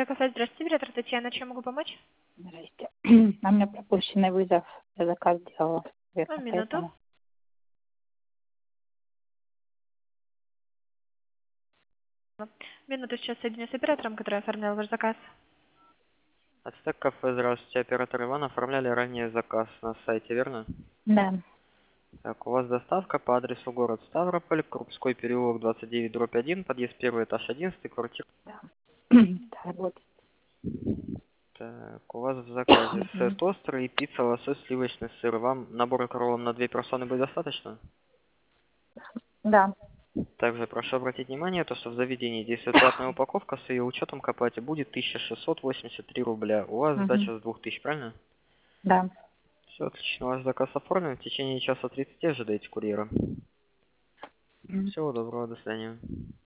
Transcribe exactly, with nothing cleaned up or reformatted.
кафе, здравствуйте, оператор Татьяна, чем могу помочь? Здрасте. А у меня пропущенный вызов. Я заказ делала. Ну, Верно, минуту. поэтому. Минуту, сейчас соединю с оператором, который оформлял ваш заказ. Ацтек кафе, здравствуйте, оператор Иван. Оформляли ранее заказ на сайте, верно? Да. Так, у вас доставка по адресу город Ставрополь, Крупской переулок двадцать девять дробь один, подъезд первый этаж одиннадцать, квартира. Да. Да, работает. Так, у вас в заказе сет острый и пицца, лосось, сливочный сыр. Вам набор роллом на две персоны будет достаточно? Да. Также прошу обратить внимание, то, что в заведении действует платная упаковка, с ее учетом к оплате будет тысяча шестьсот восемьдесят три рубля. У вас Мгм. сдача с двух тысяч, правильно? Да. Все отлично, ваш заказ оформлен. В течение часа тридцати ожидайте курьера. М. Всего доброго, до свидания.